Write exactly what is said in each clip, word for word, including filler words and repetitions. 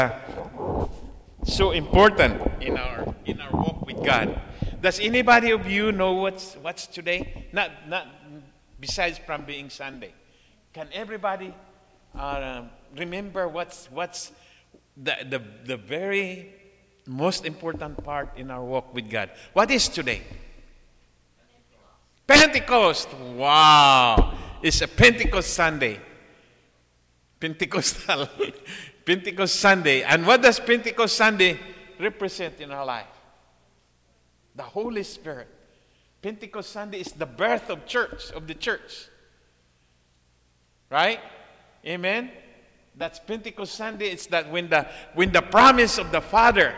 so important in our in our walk with God. Does anybody of you know what's what's today? Not not besides from being Sunday. Can everybody uh, remember what's what's the, the the very most important part in our walk with God? What is today? Pentecost. Wow! It's a Pentecost Sunday. Pentecostal. Pentecost Sunday. And what does Pentecost Sunday represent in our life? The Holy Spirit. Pentecost Sunday is the birth of church, of the church. Right? Amen? That's Pentecost Sunday. It's that when the when the promise of the Father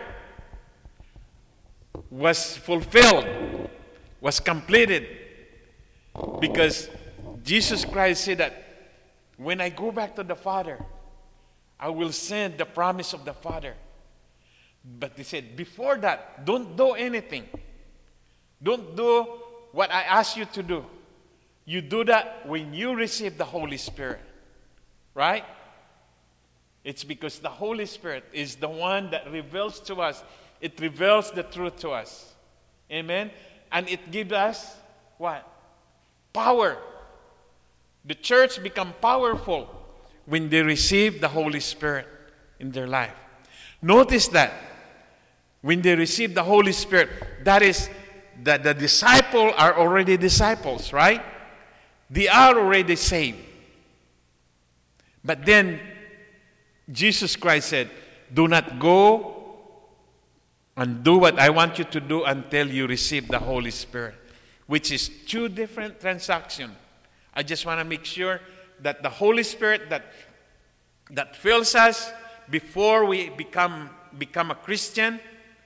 was fulfilled, was completed. Because Jesus Christ said that when I go back to the Father, I will send the promise of the Father. But he said, before that, don't do anything. Don't do what I ask you to do. You do that when you receive the Holy Spirit. Right? It's because the Holy Spirit is the one that reveals to us. It reveals the truth to us. Amen? And it gives us what? Power. The church become powerful when they receive the Holy Spirit in their life. Notice that when they receive the Holy Spirit, that is that the disciples are already disciples, right? They are already saved. But then Jesus Christ said, do not go and do what I want you to do until you receive the Holy Spirit, which is two different transactions. I just want to make sure that the Holy Spirit that that fills us before we become become a Christian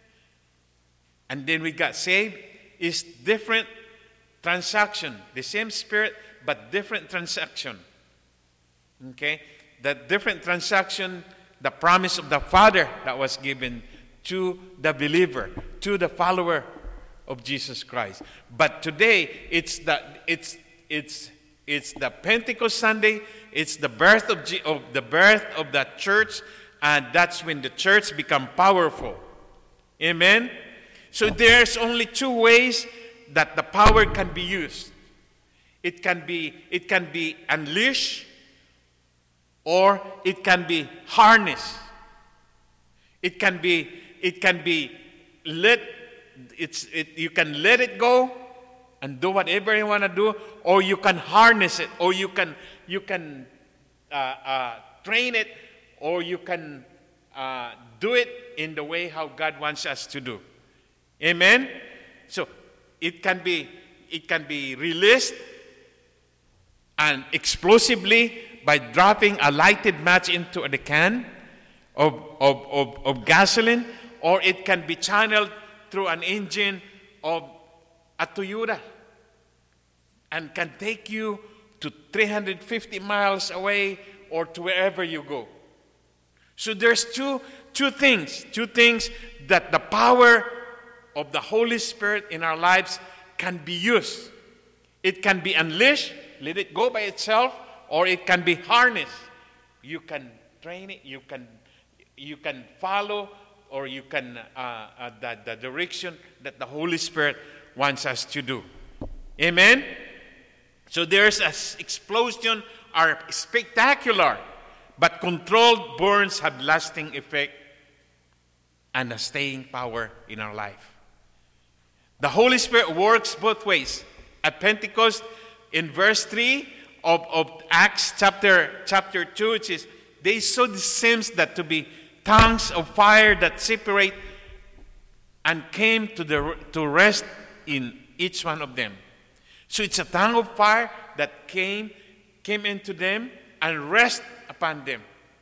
and then we got saved is different transaction. The same Spirit but different transaction. Okay? That different transaction, the promise of the Father that was given to the believer, to the follower of Jesus Christ. But today it's the it's it's It's the Pentecost Sunday. It's the birth of, G- of the birth of the church, and that's when the church become powerful. Amen. So there's only two ways that the power can be used. It can be it can be unleashed, or it can be harnessed. It can be it can be let it's it, you can let it go and do whatever you want to do, or you can harness it, or you can you can uh, uh, train it, or you can uh, do it in the way how God wants us to do. Amen. So it can be it can be released and explosively by dropping a lighted match into the can of of, of, of gasoline, or it can be channeled through an engine of a Toyota and can take you to three hundred fifty miles away or to wherever you go. So there's two, two things, two things that the power of the Holy Spirit in our lives can be used. It can be unleashed, let it go by itself, or it can be harnessed. You can train it, you can, you can follow, or you can, uh, uh, the, the direction that the Holy Spirit wants us to do. Amen? So there's an explosion are spectacular, but controlled burns have lasting effect and a staying power in our life. The Holy Spirit works both ways. At Pentecost, in verse three of, of Acts chapter, chapter two, it says, they saw the seams that to be tongues of fire that separate and came to the to rest in each one of them. So it's a tongue of fire that came, came into them and rest upon them.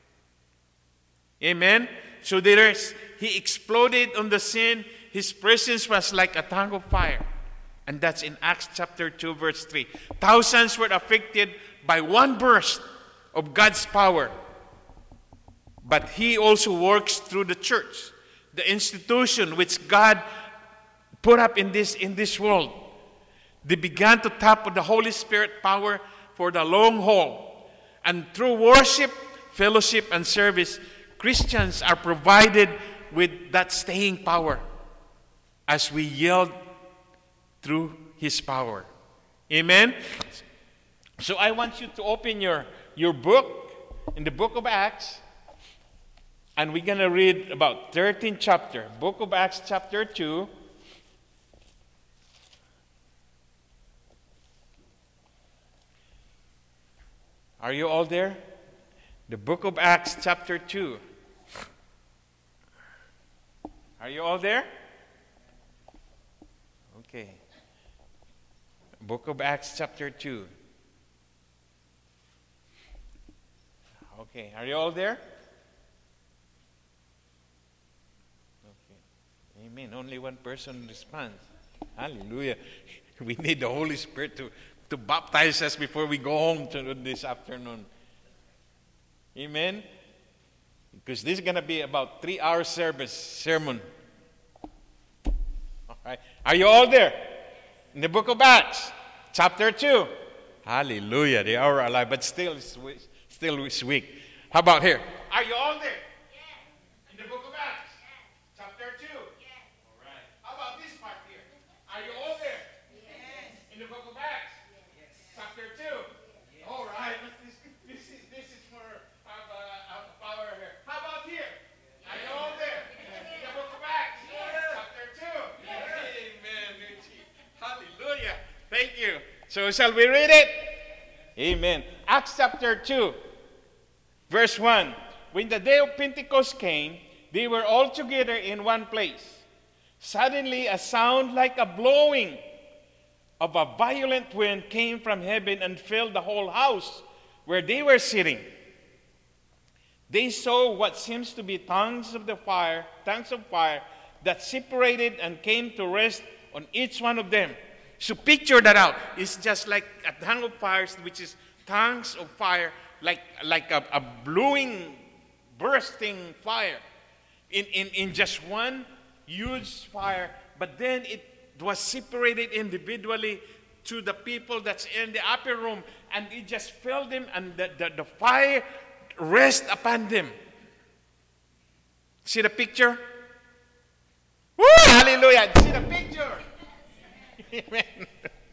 Amen? So there is, he exploded on the scene. His presence was like a tongue of fire. And that's in Acts chapter two, verse three. Thousands were affected by one burst of God's power. But he also works through the church, the institution which God put up in this, in this world. They began to tap on the Holy Spirit power for the long haul. And through worship, fellowship, and service, Christians are provided with that staying power as we yield through His power. Amen? So I want you to open your, your book in the book of Acts, and we're going to read about thirteenth chapter. Book of Acts chapter two. Are you all there? The book of Acts chapter two. Are you all there? Okay. Book of Acts chapter two. Okay. Are you all there? Okay. Amen. Only one person responds. Hallelujah. We need the Holy Spirit to, to baptize us before we go home to this afternoon. Amen. Because this is going to be about three hour service sermon. All right. Are you all there? In the book of Acts, chapter two. Hallelujah. They are alive, but still it's, still it's weak. How about here? Are you all there? Yes. In the book of Acts, yes. Chapter two. Yes. All right. How about this part here? Are you all there? Yes. In the book of Acts, yes. Chapter two. Yes. All right. This, this is this is for uh, uh, power here. How about here? Yes. Are you all there? Yes. In the book of Acts, yes. Chapter two. Yes. Amen. Hallelujah. Thank you. So shall we read it? Amen. Acts chapter two. Verse one, when the day of Pentecost came, they were all together in one place. Suddenly a sound like a blowing of a violent wind came from heaven and filled the whole house where they were sitting. They saw what seems to be tongues of the fire, tongues of fire that separated and came to rest on each one of them. So picture that out. It's just like a tongue of fire, which is tongues of fire, like like a, a blowing, bursting fire in, in, in just one huge fire. But then it was separated individually to the people that's in the upper room, and it just filled them, and the, the, the fire rest upon them. See the picture? Woo! Hallelujah! See the picture? Amen.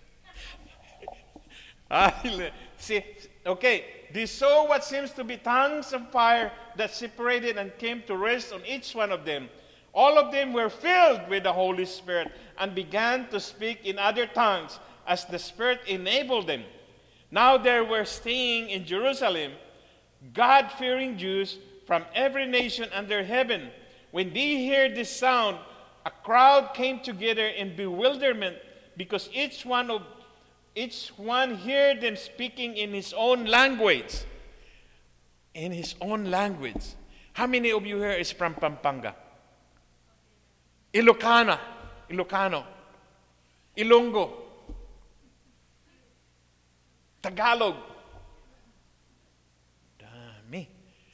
Hallelujah. See, okay, they saw what seems to be tongues of fire that separated and came to rest on each one of them. All of them were filled with the Holy Spirit and began to speak in other tongues as the Spirit enabled them. Now there were staying in Jerusalem God-fearing Jews from every nation under heaven. When they heard this sound, a crowd came together in bewilderment because each one of each one heard them speaking in his own language. In his own language. How many of you here is from Pampanga? Ilocana, Ilocano, Ilonggo, Tagalog. Dami.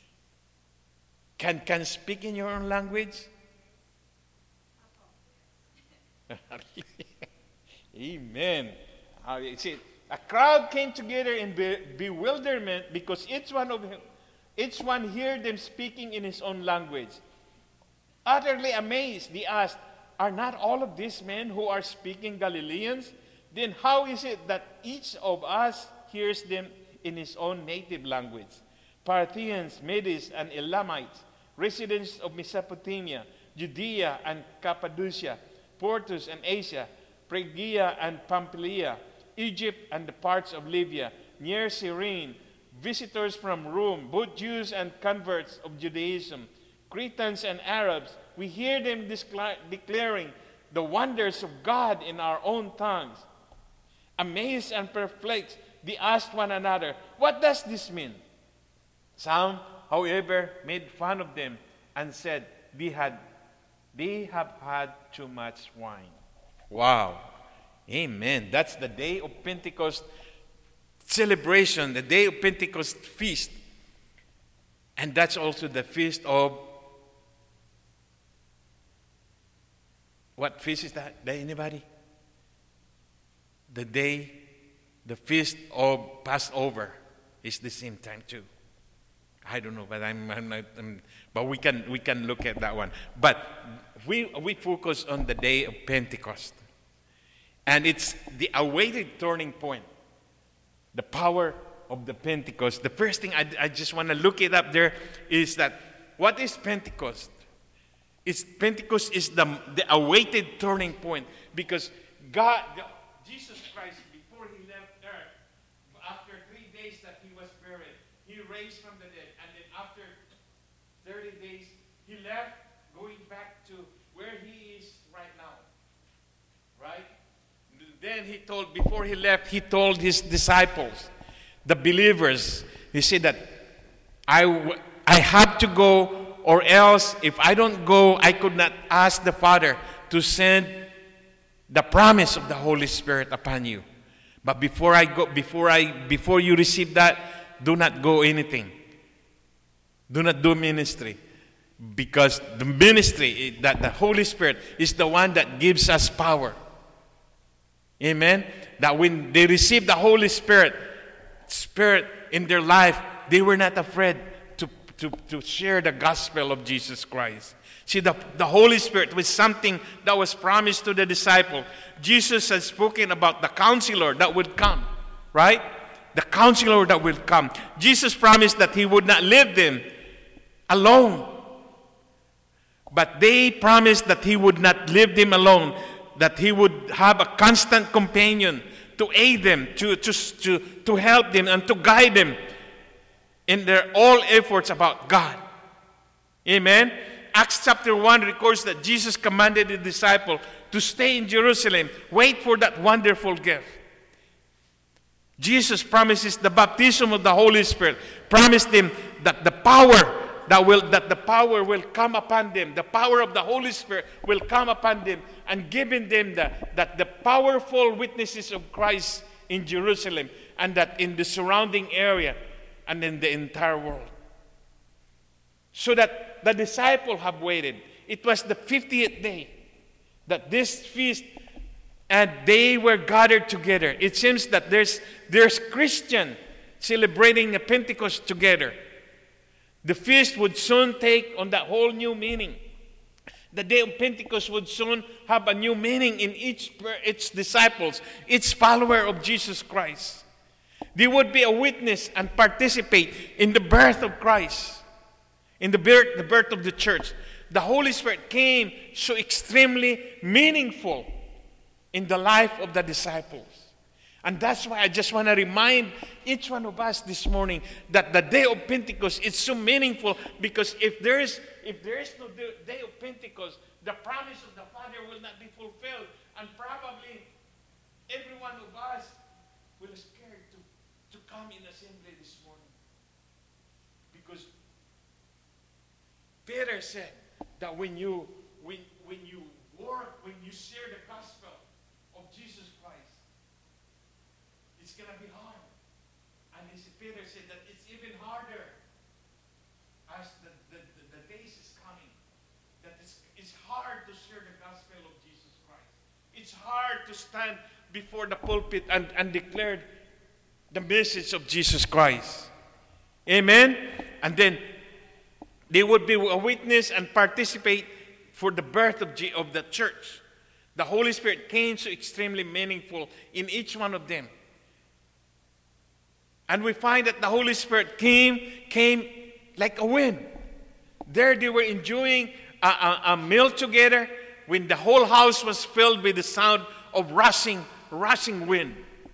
Can can speak in your own language? Amen. Uh, see, a crowd came together in be- bewilderment because each one of him, each one heard them speaking in his own language. Utterly amazed, they asked, "Are not all of these men who are speaking Galileans? Then how is it that each of us hears them in his own native language? Parthians, Medes, and Elamites, residents of Mesopotamia, Judea and Cappadocia, Pontus and Asia, Phrygia and Pamphylia, Egypt and the parts of Libya, near Cyrene, visitors from Rome, both Jews and converts of Judaism, Cretans and Arabs, we hear them discla- declaring the wonders of God in our own tongues." Amazed and perplexed, they asked one another, "What does this mean?" Some, however, made fun of them and said they had they have had too much wine. Wow. Amen. That's the day of Pentecost celebration, the day of Pentecost feast. And that's also the feast of, what feast is that? Anybody? The day, the feast of Passover is the same time too. I don't know, but I'm, I'm not. I'm, but we can we can look at that one. But we we focus on the day of Pentecost, and it's the awaited turning point, the power of the Pentecost. The first thing I, I just want to look it up there is that what is Pentecost? It's Pentecost is the the awaited turning point, because God, the, Jesus Christ, before he left earth, after three days that he was buried, he raised from the dead, and then after thirty days, he left, going back to where he is right now. Right? Then he told, before he left, he told his disciples, the believers, he said that I, w- I have to go, or else if I don't go, I could not ask the Father to send the promise of the Holy Spirit upon you. But before I go, before I, before you receive that, do not go anything. Do not do ministry, because the ministry, that the Holy Spirit is the one that gives us power. Amen. That when they received the Holy Spirit, Spirit in their life, they were not afraid to, to, to share the gospel of Jesus Christ. See, the, the Holy Spirit was something that was promised to the disciple. Jesus has spoken about the counselor that would come, right? The counselor that will come. Jesus promised that he would not leave them alone. But they promised that he would not leave them alone, that he would have a constant companion to aid them, to, to, to, to help them, and to guide them in their all efforts about God. Amen. Acts chapter one records that Jesus commanded the disciple to stay in Jerusalem, wait for that wonderful gift. Jesus promises the baptism of the Holy Spirit, promised them that the power that will that the power will come upon them, the power of the Holy Spirit will come upon them, and giving them the, that the powerful witnesses of Christ in Jerusalem, and that in the surrounding area and in the entire world. So that the disciples have waited. It was the fiftieth day that this feast, and they were gathered together. It seems that there's there's Christian celebrating the Pentecost together. The feast would soon take on that whole new meaning. The day of Pentecost would soon have a new meaning in each its disciples, each follower of Jesus Christ. They would be a witness and participate in the birth of Christ, in the birth, the birth of the church. The Holy Spirit came so extremely meaningful in the life of the disciples. And that's why I just want to remind each one of us this morning that the day of Pentecost is so meaningful, because if there is if there is no day of Pentecost, the promise of the Father will not be fulfilled, and probably every one of us will be scared to, to come in assembly this morning. Because Peter said that when you when when you work, when you share the gospel of Jesus Christ, it's going to be hard. And as Peter said that it's even harder as the, the, the, the days is coming. That it's, it's hard to share the gospel of Jesus Christ. It's hard to stand before the pulpit and, and declare the message of Jesus Christ. Amen? And then they would be a witness and participate for the birth of, G, of the church. The Holy Spirit came so extremely meaningful in each one of them. And we find that the Holy Spirit came, came like a wind. There they were enjoying a, a, a meal together when the whole house was filled with the sound of rushing, rushing wind.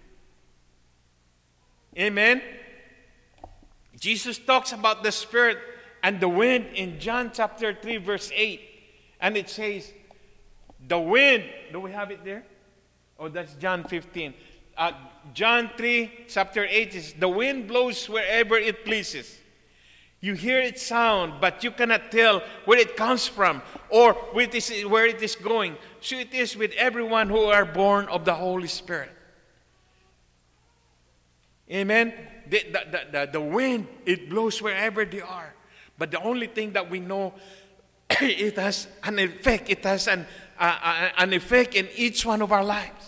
Amen? Jesus talks about the Spirit and the wind in John chapter three, verse eight. And it says, the wind, do we have it there? Oh, that's John fifteen. Uh, John three, chapter eight is, the wind blows wherever it pleases. You hear its sound, but you cannot tell where it comes from or where it is, where it is going. So it is with everyone who are born of the Holy Spirit. Amen? The, the, the, the wind, it blows wherever they are. But the only thing that we know, it has an effect. It has an, uh, an effect in each one of our lives.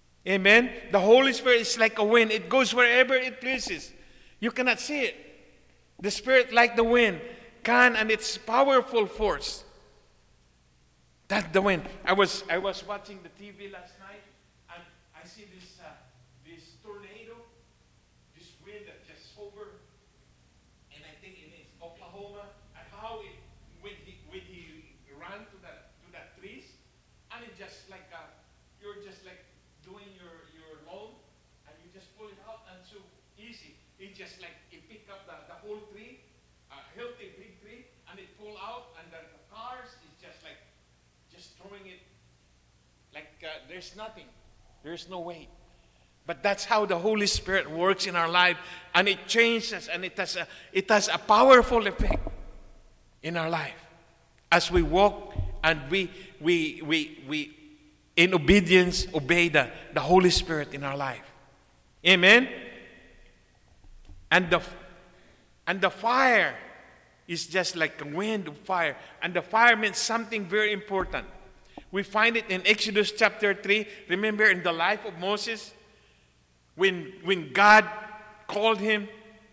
Amen? The Holy Spirit is like a wind. It goes wherever it pleases. You cannot see it. The Spirit, like the wind, can and its powerful force. That's the wind. I was I was watching the T V last night, and I see this uh, this tornado, this wind that just over, and I think it is Oklahoma, and how it when he when he ran to that to that trees, and it just like uh, you're just like doing your your lawn, and you just pull it out, and so easy. It just like it pick up the, the whole tree, a healthy big tree, and it pull out, and the, the cars is just like just throwing it like uh, there's nothing. There's no weight. But that's how the Holy Spirit works in our life, and it changes, and it has a, it has a powerful effect in our life as we walk and we we we we in obedience obey the, the Holy Spirit in our life. Amen. And the and the fire is just like a wind of fire. And the fire means something very important. We find it in Exodus chapter three. Remember in the life of Moses, when, when God called him,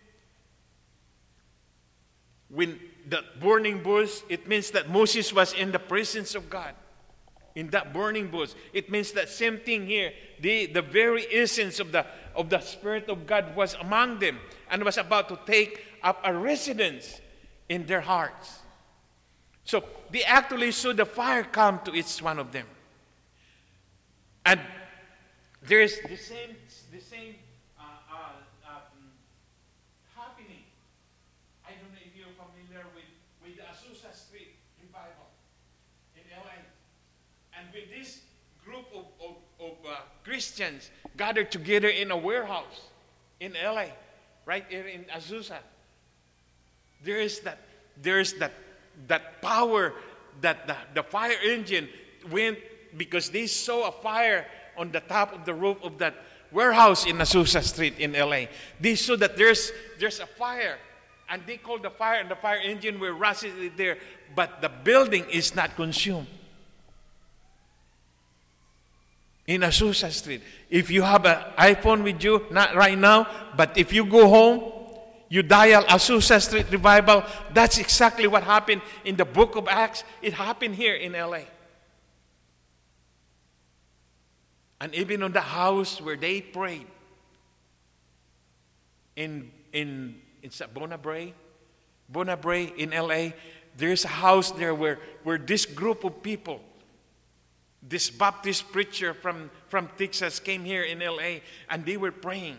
when the burning bush, it means that Moses was in the presence of God. In that burning bush. It means that same thing here. The, the very essence of the, of the Spirit of God was among them and was about to take up a residence in their hearts. So they actually saw the fire come to each one of them. And there is the same, the same uh, uh, um, happening. I don't know if you're familiar with, with the Azusa Street revival in L A. And with this group of, of, of uh, Christians gathered together in a warehouse in L A, right here in Azusa, there is that, there is that, that power that the, the fire engine went because they saw a fire on the top of the roof of that warehouse in Azusa Street in L A. They saw that there's there's a fire, and they called the fire, and the fire engine were rushing there, but the building is not consumed. In Azusa Street. If you have an iPhone with you, not right now, but if you go home, you dial Azusa Street Revival. That's exactly what happened in the book of Acts. It happened here in L A. And even on the house where they prayed, in in it's at Bonabray, Bonabray in L A, there's a house there where, where this group of people, this Baptist preacher from, from Texas came here in L A, and they were praying.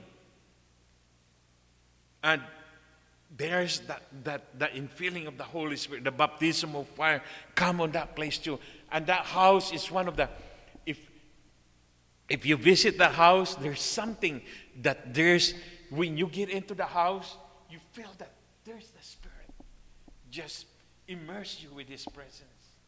And there's that, that, that infilling of the Holy Spirit, the baptism of fire, come on that place too. And that house is one of the, if if you visit the house, there's something that there's, when you get into the house, you feel that there's the Spirit. Just immerse you with His presence.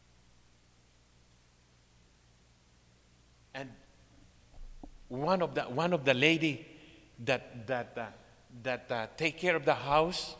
And one of the one of the lady that that uh, that uh, take care of the house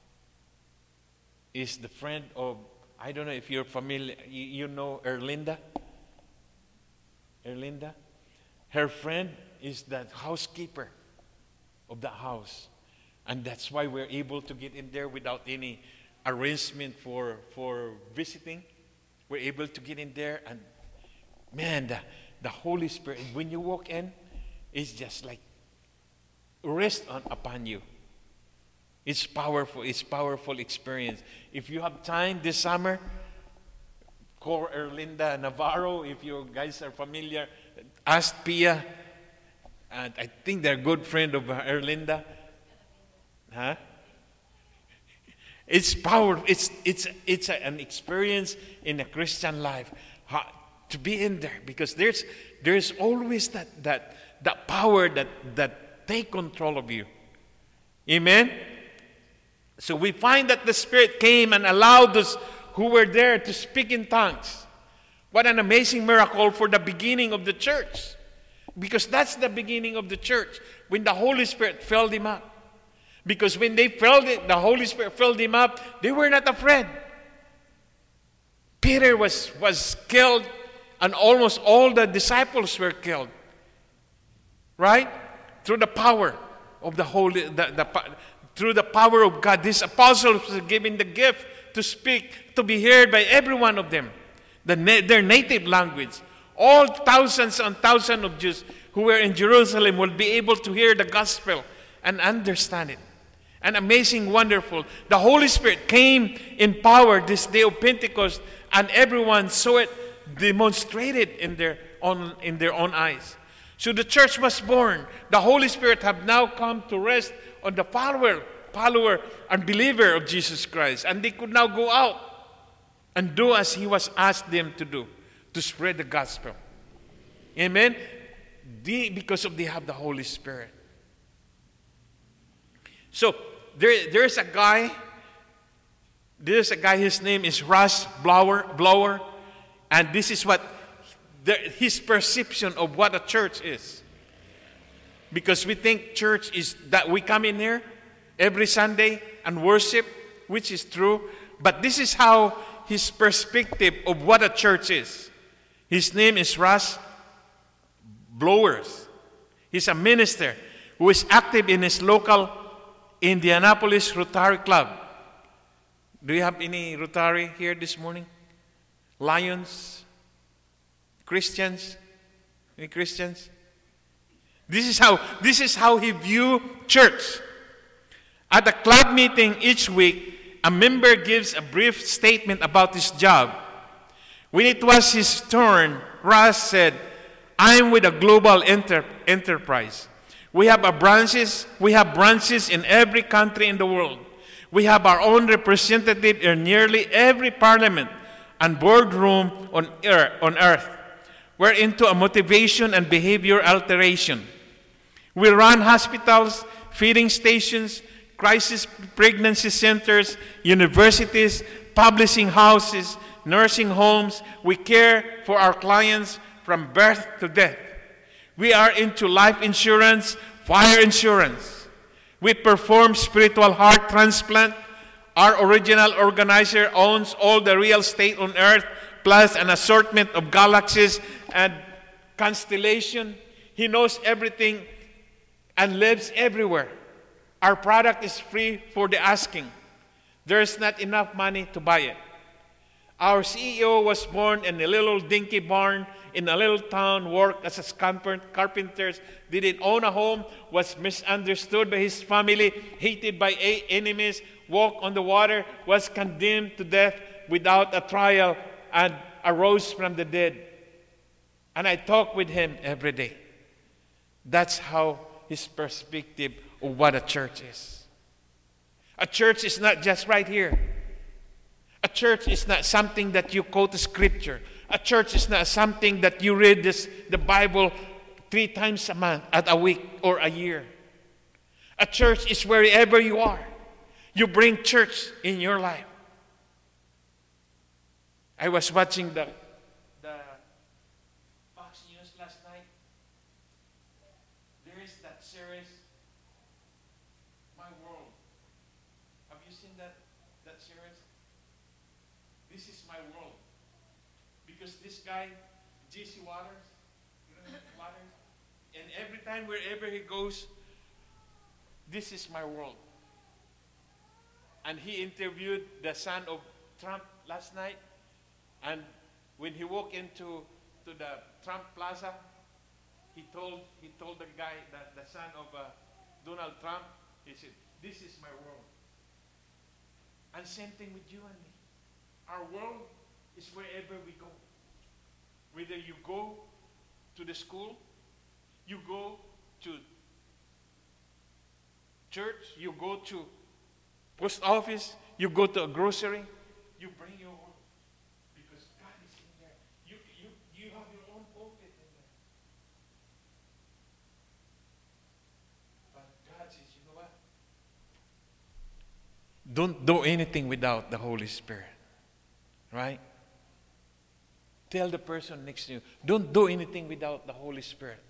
is the friend of, I don't know if you're familiar, you, you know Erlinda? Erlinda? Her friend is the housekeeper of the house. And that's why we're able to get in there without any arrangement for, for visiting. We're able to get in there, and man, the, the Holy Spirit, when you walk in, it's just like rest on upon you. It's powerful. It's powerful experience. If you have time this summer, call Erlinda Navarro. If you guys are familiar, ask Pia. And I think they're a good friend of Erlinda. Huh? It's powerful. It's it's it's a, an experience in a Christian life how, to be in there, because there's there's always that that that power that that take control of you. Amen. So we find that the Spirit came and allowed those who were there to speak in tongues. What an amazing miracle for the beginning of the church. Because that's the beginning of the church, when the Holy Spirit filled him up. Because when they filled it, the Holy Spirit filled him up, they were not afraid. Peter was, was killed, and almost all the disciples were killed. Right? Through the power of the Holy, the, the, through the power of God, these apostles were given the gift to speak, to be heard by every one of them, the na- their native language. All thousands and thousands of Jews who were in Jerusalem will be able to hear the gospel and understand it. And amazing, wonderful. The Holy Spirit came in power this day of Pentecost, and everyone saw it demonstrated in their own, in their own eyes. So the church was born. The Holy Spirit have now come to rest on the follower, follower and believer of Jesus Christ. And they could now go out and do as he was asked them to do, to spread the gospel. Amen? They, because of they have the Holy Spirit. So there, there's a guy, there's a guy, his name is Russ Blower, Blower, and this is what the, his perception of what a church is. Because we think church is that we come in here every Sunday and worship, which is true, but this is how his perspective of what a church is. His name is Russ Blowers. He's a minister who is active in his local Indianapolis Rotary Club. Do you have any Rotary here this morning? Lions? Christians? Any Christians? This is how, this is how he view church. At a club meeting each week, a member gives a brief statement about his job. When it was his turn, Russ said, "I'm with a global enter- enterprise. We have a branches, we have branches in every country in the world. We have our own representative in nearly every parliament and boardroom on earth. On earth. We're into a motivation and behavior alteration. We run hospitals, feeding stations, crisis pregnancy centers, universities, publishing houses, nursing homes. We care for our clients from birth to death. We are into life insurance, fire insurance. We perform spiritual heart transplant. Our original organizer owns all the real estate on earth, plus an assortment of galaxies and constellation. He knows everything and lives everywhere. Our product is free for the asking. There's not enough money to buy it. Our C E O was born in a little dinky barn in a little town, worked as a carpenter, didn't own a home, was misunderstood by his family, hated by enemies, walked on the water, was condemned to death without a trial, and arose from the dead. And I talk with him every day. That's how his perspective of what a church is. A church is not just right here. A church is not something that you quote the scripture. A church is not something that you read this, the Bible three times a month, at a week, or a year. A church is wherever you are. You bring church in your life. I was watching the, the Fox News last night. There is that series, My World. Have you seen that, that series? This is my world. Because this guy, J C Waters, you know Waters, and every time wherever he goes, this is my world. And he interviewed the son of Trump last night, and when he walked into to the Trump Plaza, he told he told the guy, that the son of uh, Donald Trump, he said, "This is my world." And same thing with you and me. Our world is wherever we go. Whether you go to the school, you go to church, you go to post office, you go to a grocery, you bring your own. Because God is in there. You, you, you have your own pulpit in there. But God says, you know what? Don't do anything without the Holy Spirit. Right? Tell the person next to you, don't do anything without the Holy Spirit.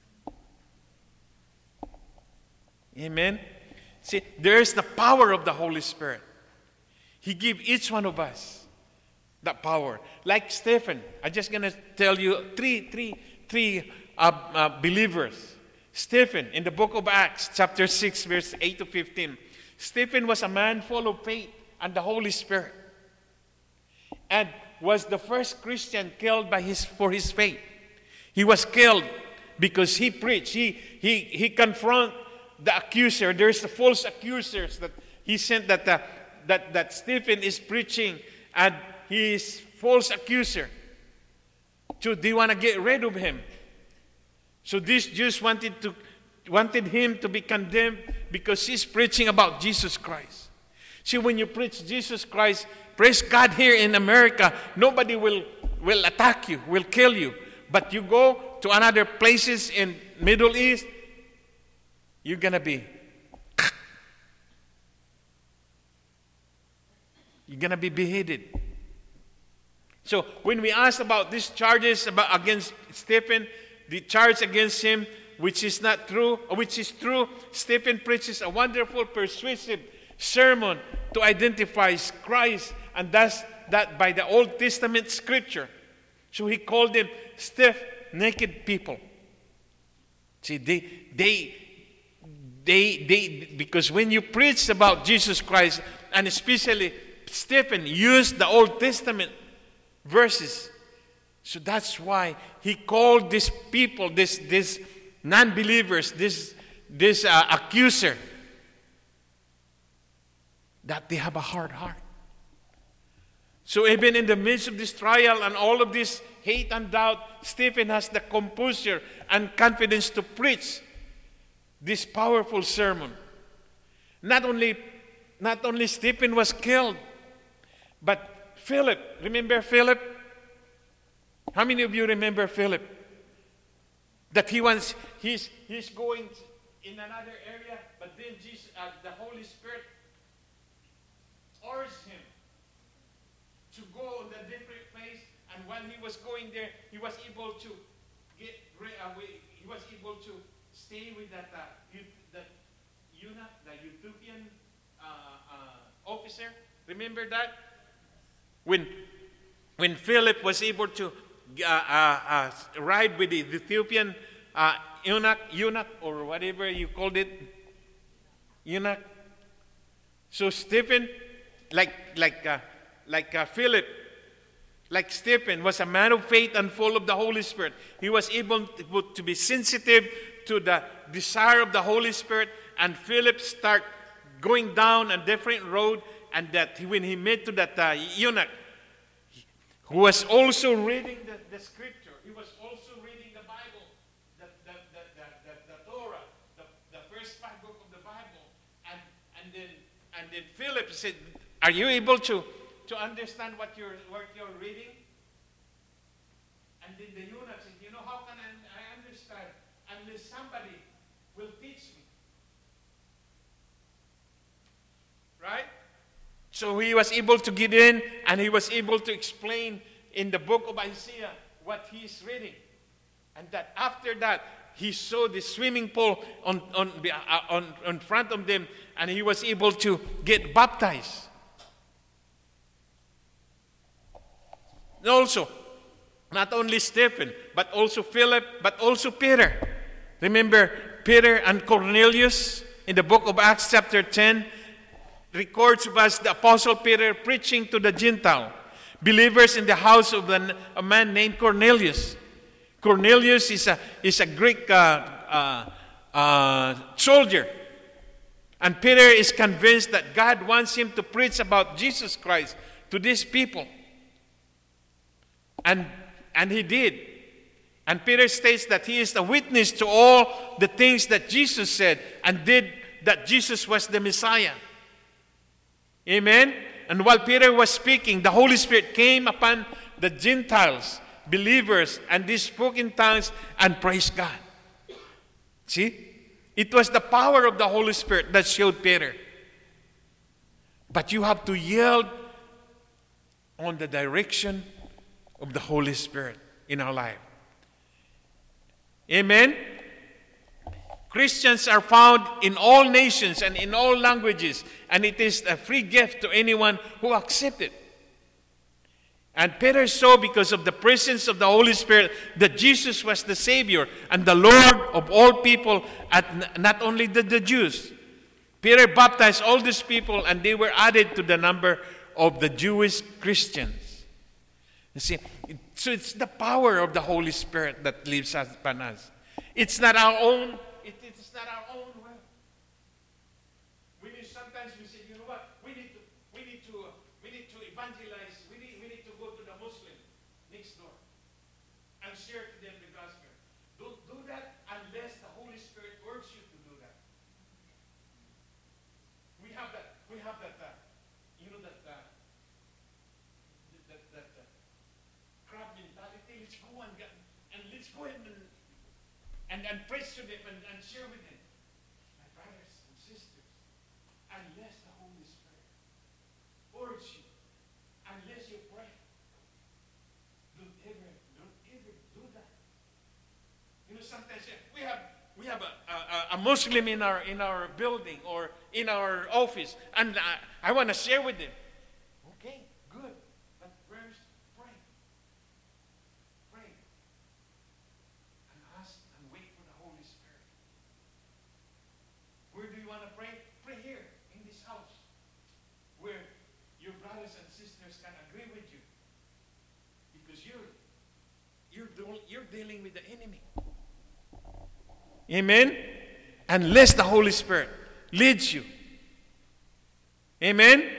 Amen? See, there's the power of the Holy Spirit. He gave each one of us that power. Like Stephen, I'm just going to tell you three, three, three uh, uh, believers. Stephen, in the book of Acts, chapter six, verse eight to fifteen. Stephen was a man full of faith and the Holy Spirit, and was the first Christian killed by his for his faith. He was killed because he preached. He he he confronted the accuser. There's the false accusers that he sent that uh, that that Stephen is preaching, and he is false accuser. So they want to get rid of him. So these Jews wanted to wanted him to be condemned because he's preaching about Jesus Christ. See, when you preach Jesus Christ, praise God, here in America, nobody will, will attack you, will kill you. But you go to another places in Middle East, you're going to be, you're going to be beheaded. So when we asked about these charges about against Stephen, the charge against him, which is not true, which is true, Stephen preaches a wonderful, persuasive sermon to identify Christ, and thus that by the Old Testament scripture. So he called them stiff-necked people. See, they, they, they, they, because when you preach about Jesus Christ, and especially Stephen used the Old Testament verses, so that's why he called these people, this, this non-believers, this, this uh, accuser, that they have a hard heart. So even in the midst of this trial and all of this hate and doubt, Stephen has the composure and confidence to preach this powerful sermon. Not only, not only Stephen was killed, but Philip. Remember Philip? How many of you remember Philip? That he wants, he's, he's going in another area, but then Jesus, uh, the Holy Spirit urged him to go in a different place, and when he was going there, he was able to get away. He was able to stay with that uh, that eunuch, the Ethiopian uh, uh, officer. Remember that when when Philip was able to uh, uh, uh, ride with the Ethiopian uh, eunuch, eunuch or whatever you called it, eunuch. So Stephen, like like uh, like uh, Philip, like Stephen, was a man of faith and full of the Holy Spirit. He was able to, to be sensitive to the desire of the Holy Spirit, and Philip start going down a different road, and that when he met to that uh, eunuch, who was also reading the, the scripture, he was also reading the Bible, the, the, the, the, the, the Torah, the, the first five books of the Bible, and, and then and then Philip said, "Are you able to, to understand what you're what you're reading?" And then the eunuch said, "You know, how can I, I understand unless somebody will teach me?" Right? So he was able to get in, and he was able to explain in the book of Isaiah what he's reading. And that after that, he saw the swimming pool on, on, on, on front of them, and he was able to get baptized. And also, not only Stephen, but also Philip, but also Peter. Remember Peter and Cornelius in the book of Acts chapter ten? Records of us the Apostle Peter preaching to the Gentile believers in the house of an, a man named Cornelius. Cornelius is a, is a Greek uh, uh, uh, soldier. And Peter is convinced that God wants him to preach about Jesus Christ to these people. And, and he did. And Peter states that he is a witness to all the things that Jesus said and did, that Jesus was the Messiah. Amen? And while Peter was speaking, the Holy Spirit came upon the Gentiles, believers, and they spoke in tongues and praised God. See? It was the power of the Holy Spirit that showed Peter. But you have to yield on the direction of the Holy Spirit in our life. Amen? Christians are found in all nations and in all languages, and it is a free gift to anyone who accepts it. And Peter saw, because of the presence of the Holy Spirit, that Jesus was the Savior and the Lord of all people, and not only the, the Jews. Peter baptized all these people, and they were added to the number of the Jewish Christians. You see, it, so it's the power of the Holy Spirit that lives upon us. It's not our own. It, it's not our own will. We need, sometimes we say, you know what? We need to. We need to. Uh, we need to evangelize. We need. We need to go to the Muslim next door and share to them the gospel. Don't do that unless the Holy Spirit urges you to do that. We have that. We have that. Uh, you know that. Uh, that that uh, crab mentality. Let's go and get, and let's go ahead and and, and preach to them and, and share with them. My brothers and sisters, unless the Holy Spirit urges you, unless you pray, don't ever, don't ever do that. You know, sometimes we have we have a, a, a Muslim in our in our building or in our office, and I, I want to share with them. Okay, good, but first pray, pray, and ask and wait for the Holy Spirit. Where do you want to pray? Pray here in this house, where your brothers and sisters can agree with you, because you're you're you're dealing with the enemy. Amen? Unless the Holy Spirit leads you. Amen?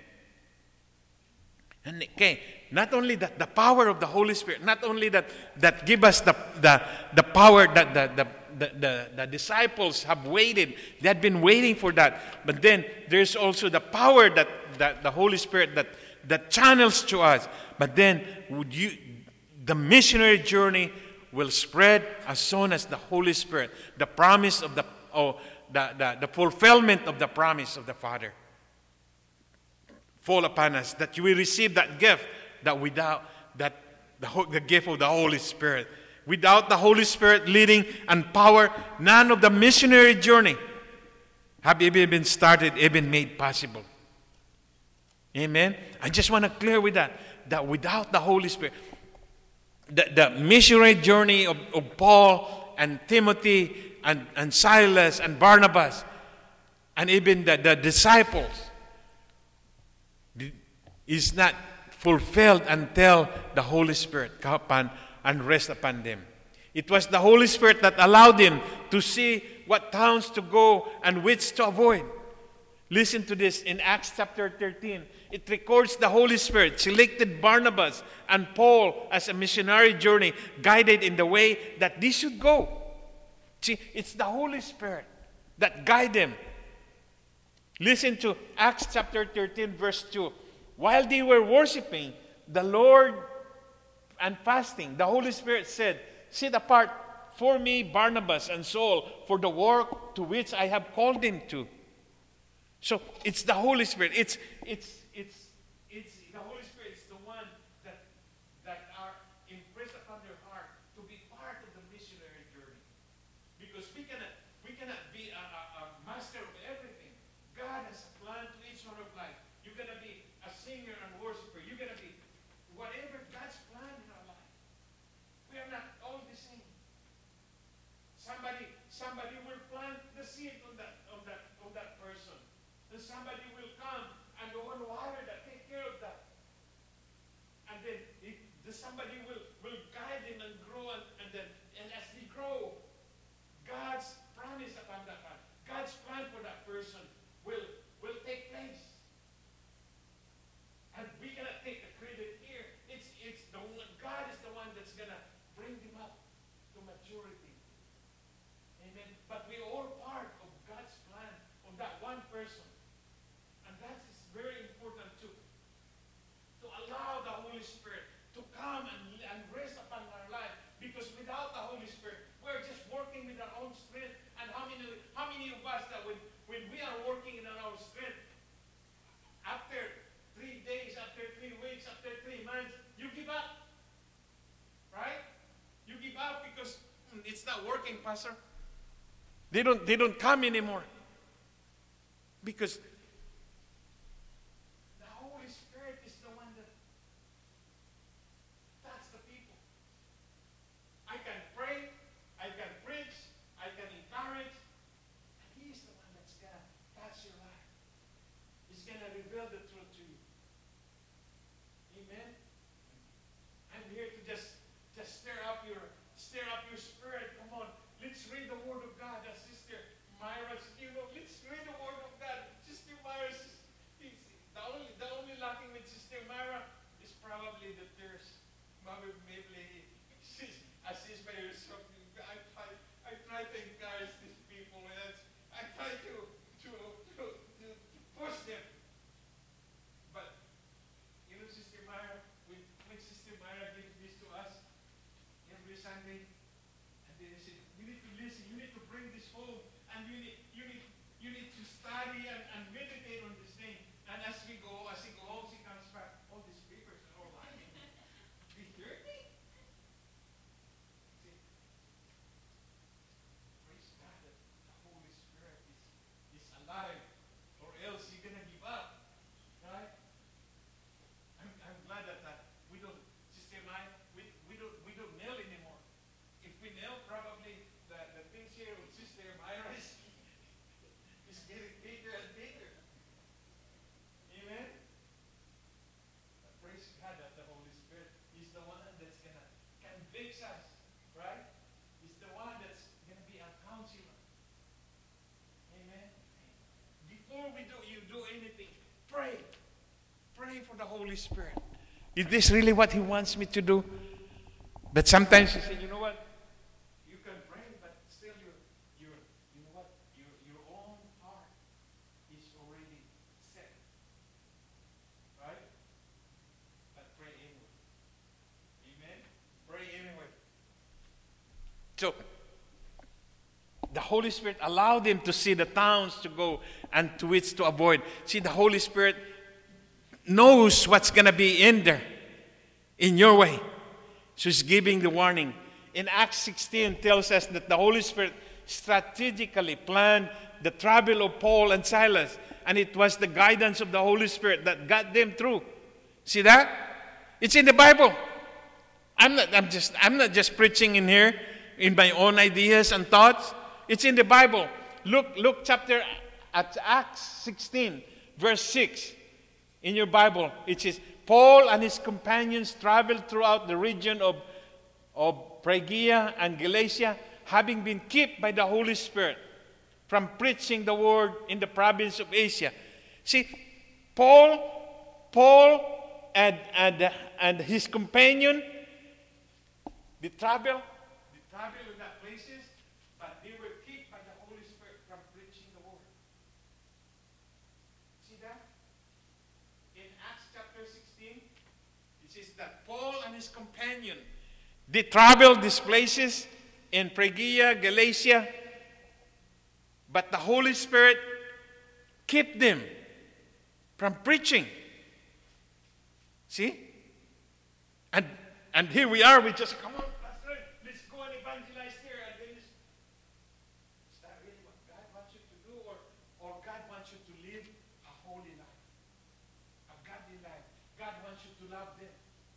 And okay, not only that, the power of the Holy Spirit, not only that that give us the the, the power that the, the, the, the, the disciples have waited, they had been waiting for that. But then there's also the power that, that the Holy Spirit that, that channels to us. But then would you the missionary journey will spread as soon as the Holy Spirit, the promise of the, oh, the, the, the fulfillment of the promise of the Father fall upon us, that you will receive that gift, that without that the, the gift of the Holy Spirit. Without the Holy Spirit leading and power, none of the missionary journey have even been started, even made possible. Amen? I just want to clear with that, that without the Holy Spirit, The, the missionary journey of, of Paul and Timothy and, and Silas and Barnabas and even the, the disciples is not fulfilled until the Holy Spirit come upon and rest upon them. It was the Holy Spirit that allowed them to see what towns to go and which to avoid. Listen to this in Acts chapter thirteen. It records the Holy Spirit selected Barnabas and Paul as a missionary journey, guided in the way that they should go. See, it's the Holy Spirit that guide them. Listen to Acts chapter thirteen, verse two. While they were worshiping the Lord and fasting, the Holy Spirit said, "Set apart for me Barnabas and Saul for the work to which I have called them to." So it's the Holy Spirit. It's it's it's it's the Holy Spirit is the one that that are impressed upon their heart to be part of the missionary journey. Because we cannot we cannot be a, a, a master of everything. God has a plan to each one of life. You're gonna be a singer and worshiper. You're gonna be whatever God's plan in our life. We are not all the same. Somebody somebody will plant the seed on that on that on that person. And somebody will come and go on water that take care of that. And then it, the somebody will, will guide them and grow and, and then and as they grow, God's promise upon that man, God's plan for that person will, will take place. And we cannot take the credit here. It's it's the one, God is the one that's gonna bring them up to maturity. Amen. But we all part of God's plan of that one person. That is very important to, to allow the Holy Spirit to come and, and rest upon our life. Because without the Holy Spirit, we're just working with our own strength. And how many how many of us that when, when we are working in our own strength, after three days, after three weeks, after three months, you give up. Right? You give up because it's not working, Pastor. They don't they don't come anymore. Because bring this home, and you need, you need, you need to study and, and meditate on this thing. And as we go, as he go home, she comes back. All these papers are all lying. Be dirty. See, praise God that the Holy Spirit is, is alive, or else you're gonna give up, right? I'm, I'm glad that uh, we don't, Sister Mai, we, we don't we don't nail anymore. If we nail, probably the, the things here with Sister Myra is, is getting bigger and bigger. Amen? But praise God that the Holy Spirit is the one that's going to convict us, right? He's the one that's going to be our counselor. Amen? Before we do, you do anything, pray. Pray for the Holy Spirit. Is this really what He wants me to do? But sometimes you say, you know what? You can pray, but still your, your, you know what? Your, your own heart is already set. Right? But pray anyway. Amen? Pray anyway. So, the Holy Spirit allowed them to see the towns to go and to which to avoid. See, the Holy Spirit knows what's going to be in there, in your way. So he's giving the warning. In Acts sixteen tells us that the Holy Spirit strategically planned the travel of Paul and Silas. And it was the guidance of the Holy Spirit that got them through. See that? It's in the Bible. I'm not, I'm just, I'm not just preaching in here in my own ideas and thoughts. It's in the Bible. Look, look chapter at Acts sixteen, verse six. In your Bible, it says, Paul and his companions traveled throughout the region of, of Phrygia and Galatia, having been kept by the Holy Spirit from preaching the word in the province of Asia. See, Paul, Paul and, and, and his companion, they travel, they travel in that places, but they were kept by the Holy Spirit from preaching the word. See that? In Acts chapter sixteen, it says that Paul and his companion, they traveled these places in Phrygia, Galatia, but the Holy Spirit kept them from preaching. See? And and here we are, we just, come on, Pastor, let's go and evangelize here. And then it's, is that really what God wants you to do? Or, or God wants you to live a holy life, a godly life. God wants you to love them.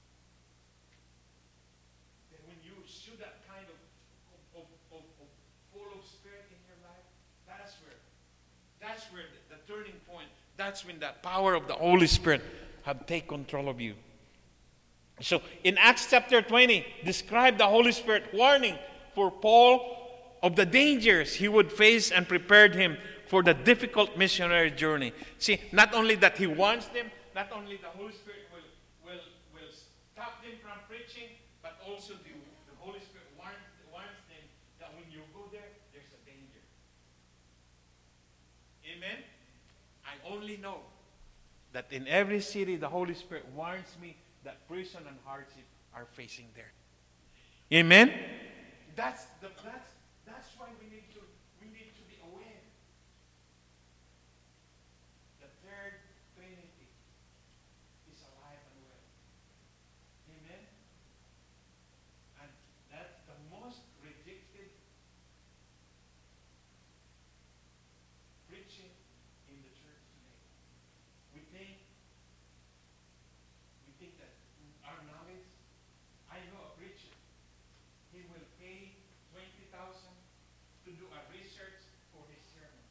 Then when you show that kind of, of, of, of full of spirit in your life, that's where, that's where the, the turning point, that's when the power of the Holy Spirit have take control of you. So in Acts chapter twenty, describe the Holy Spirit warning for Paul of the dangers he would face and prepared him for the difficult missionary journey. See, not only that he warns them, not only the Holy Spirit will, will, will stop them from preaching, but also the, the Holy Spirit warns, warns them that when you go there, there's a danger. Amen? I only know that in every city, the Holy Spirit warns me that prison and hardship are facing there. Amen? That's the that's that's why we need to we need to be aware. The third Trinity is alive and well. Amen? And that's the most rejected preaching in the church today. We think we think that our knowledge, I know a preacher, he will pay twenty thousand to do a research for his sermon.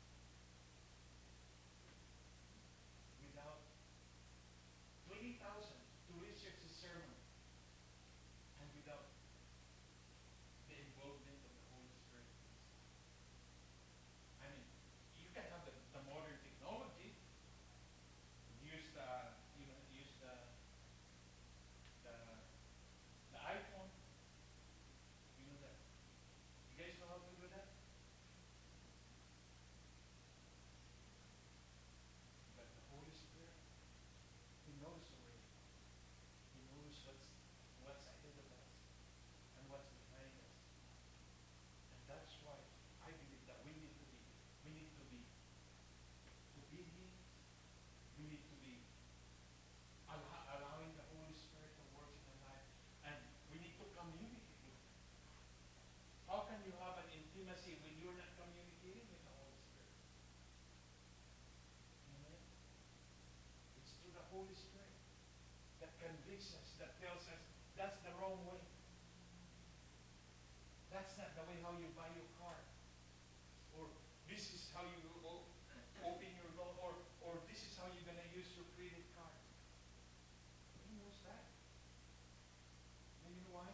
Without twenty thousand to research his sermon, and without the involvement of the Holy Spirit. I mean, you can have the, the modern technology, use the, you know, use the the the iPhone. You know that. You guys know how to do that? this is how you o- open your loan, or, or this is how you're going to use your credit card. He knows that. And you know why?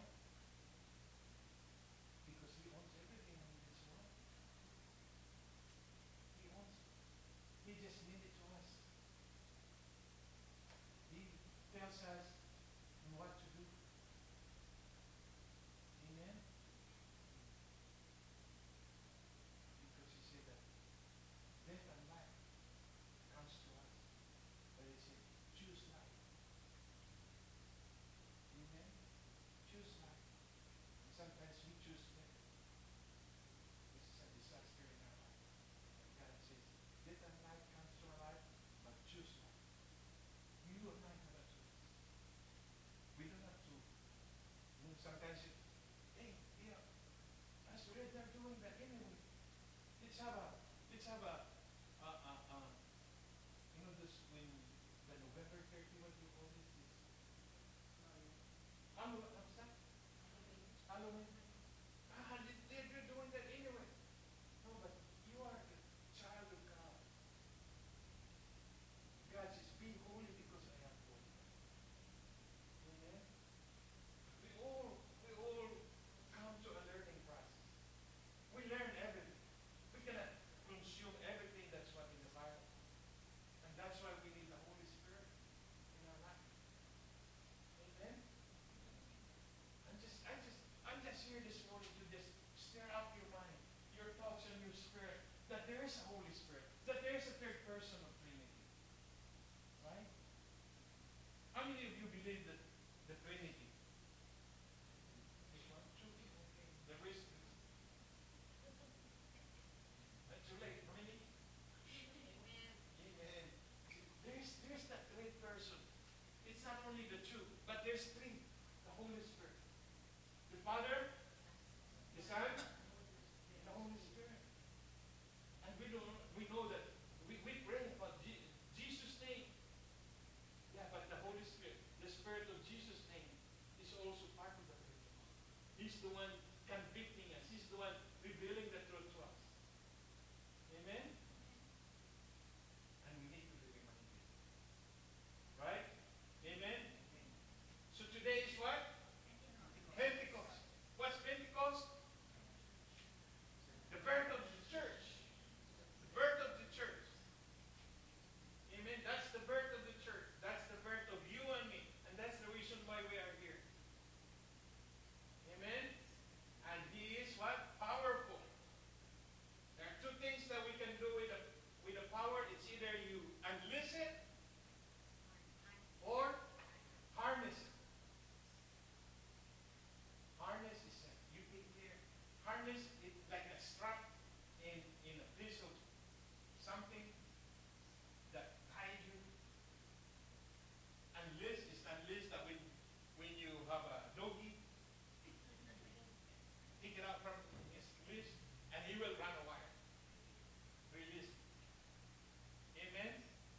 Because he owns everything in this world. He owns it. He just needs it to us. He tells us what to do. Amen? Because he said that death and life comes to us. But he said, choose life. Amen? Choose life. And sometimes we choose death. This is a disaster in our life. And God says, death and life comes to our life, but choose life. You and I have a choice. We don't have to. You know, sometimes it, hey, yeah, that's great, they're doing that anyway. Let's have a, let's have a, uh, uh, uh, you know, this when the November thirtieth, what do you call this? This Halloween, what's that? Halloween. Ah, they- they're doing that anyway. No, but you are the child of God. God says, be holy because I am holy. Amen. We all, we all come to a learning process. We learn everything. We cannot consume everything that's what in the Bible. And that's why we need the Holy Spirit in our life. Amen. I'm just, I just, I'm just here this morning to just stir up your mind, your thoughts and your spirit, that there is a Holy Spirit, that there is a third person of Trinity. Right? How many of you believe that the Trinity is one? Two? Okay. The rest is uh, too late. How many? Amen. There's, there's that great person. It's not only the two, but there's three. The Holy Spirit. The Father, the Son, and the Holy Spirit. And we don't, we know that we, we pray about Je- Jesus' name. Yeah, but the Holy Spirit, the Spirit of Jesus' name, is also part of the Trinity. He's the one convicting us. He's the one revealing the truth to us. Amen? And we need to be reminded. Right? Amen? So today is what? Pentecost. What's Pentecost? The birth of the church. The birth of the church. Amen. That's the birth of the church. That's the birth of you and me. And that's the reason why we are here. Amen. And he is what? Powerful. There are two things that we can do with the, with the power. It's either you unleash it or harness it. Harness is uh, you take care. Harness is like a strap in, in a piece of something that ties you. Unleash is unleash that when, when you have a doggy, take it out from his leash and he will run a wire. Release. Amen.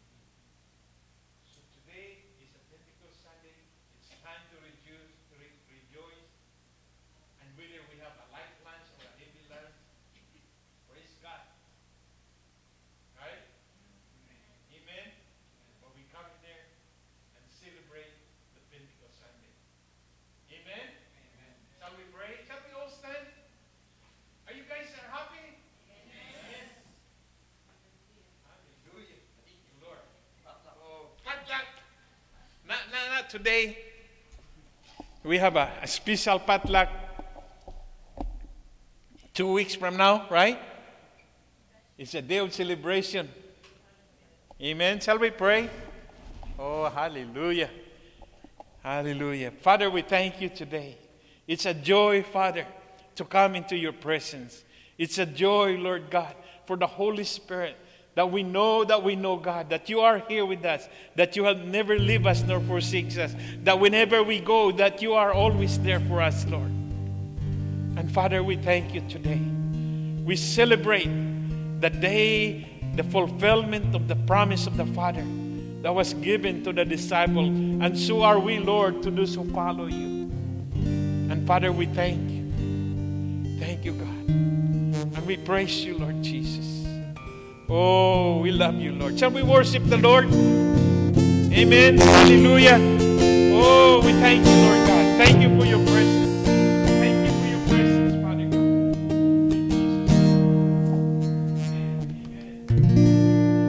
So today is a Pentecost Sunday. It's time to rejoice, to re- rejoice. And whether we have a light lunch or a heavy lunch, praise God. Right? Amen. But we come in there and celebrate the Pentecost Sunday. Amen. Amen. Shall we pray? Shall we all stand? Are you guys are happy? Yes. Hallelujah. Thank you, Lord. Oh, potluck. Not, not, not today. We have a, a special potluck two weeks from now, right? It's a day of celebration. Amen. Shall we pray? Oh, hallelujah. Hallelujah. Father, we thank you today. It's a joy, Father, to come into your presence. It's a joy, Lord God, for the Holy Spirit, that we know that we know, God, that you are here with us, that you have never leave us nor forsake us, that whenever we go, that you are always there for us, Lord. And Father, we thank you today. We celebrate the day, the fulfillment of the promise of the Father that was given to the disciple. And so are we, Lord, to those who follow you. And Father, we thank you. Thank you, God. And we praise you, Lord Jesus. Oh, we love you, Lord. Shall we worship the Lord? Amen. Hallelujah. Oh, we thank you, Lord God. Thank you for your presence.